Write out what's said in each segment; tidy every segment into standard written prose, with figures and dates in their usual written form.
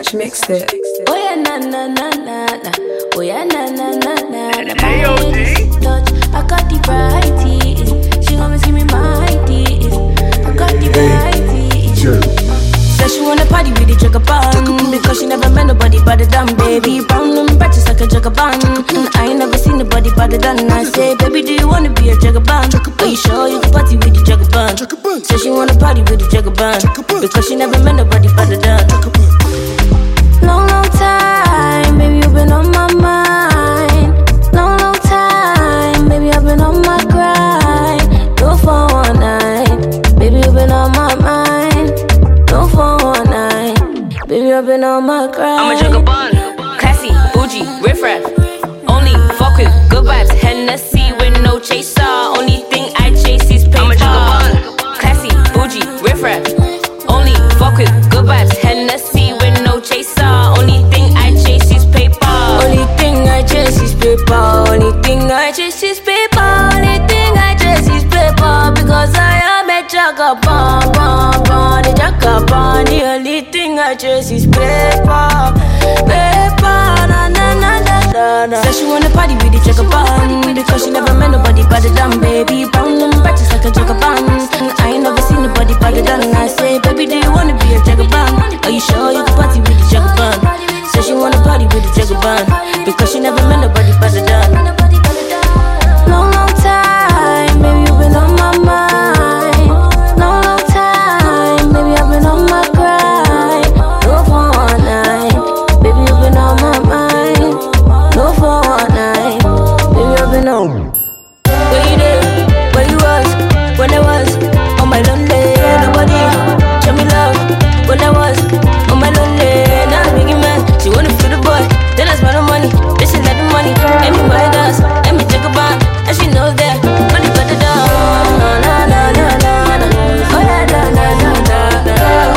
Touch mixed it. Oh yeah, na na na na na. Oh yeah, na na na na na. Touch, I got the varieties. She always give me my ideas. I got the varieties. Said she wanna party with the Jagabon because she never met nobody but the damn baby. Brown and bright just like a Jagabon. I ain't never seen nobody but the damn. I say, baby, do you wanna be a Jagabon? Are you sure you can party with the Jagabon? Said she wanna party with the Jagabon because she never met nobody but the damn. Long, long time, baby, you've been on my mind. Long, long time, baby, I've been on my grind. No for one night, baby, you've been on my mind. No for one night, baby, I've been on my grind. I'm a Jagabon, classy, bougie, riff-raff. Only fuck with good vibes, Hennessy with no chaser. Only thing I chase is paper. I'm a Jagabon, classy, bougie, riff-raff. Only fuck with good vibes, Hennessy with no chaser. Only thing I chase is paper. Only thing I chase is paper. Only thing I chase is paper. Only thing I chase is paper. Because I am a Jagabon, the Jagabon. The only thing I chase is paper. Paper, na na na na na. Said she wanna party with the Jagabon because she never met nobody but the damn baby. Brown and bright just like a Jagabon. I ain't never seen nobody but the damn. I say, baby, do you wanna be a Jagabon? Are you sure you can party with the Jagabon? Said she wanna party with the Jagabon because she never met nobody but the damn. Long, long time, baby, you've been on my mind. Long, long time, baby, I've been on my grind. No for one night, baby, you've been on my mind. No for one night, baby, I've been on. Where you there? Where you was? When I was on my lonely, nobody show me love. When I was on my lonely, now I'm biggie man. She wanna feel the boy, then I spend the money. This is like the money, and me buy gas, and me take a bond, and she knows that. Money got the down, na na na na na. Oh yeah, na na na na na.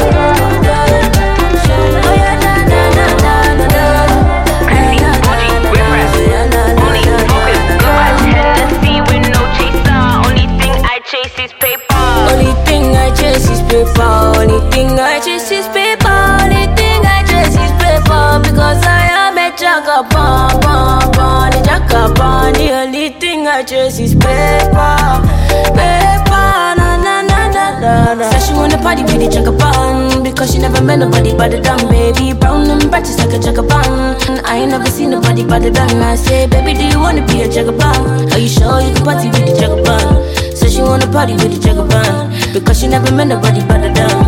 Oh yeah, na na na na na. Classy, bougie, riff-raff. Only fuck with good vibes, Hennessy with no chaser. Only thing I chase is paper. Only thing I chase is paper. Only thing I chase is paper. Only thing I chase is paper. Because I am a Jagabon, the Jagabon. The only thing I chase is paper. Paper, na na na na na na. Said she wanna party with the Jagabon because she never met nobody but the damn baby. Brown and bright just like a Jagabon. I ain't never seen nobody but the damn. I say, baby, do you wanna be a Jagabon? Are you sure you can party with the Jagabon? Said she wanna party with the Jagabon because she never met nobody but the damn.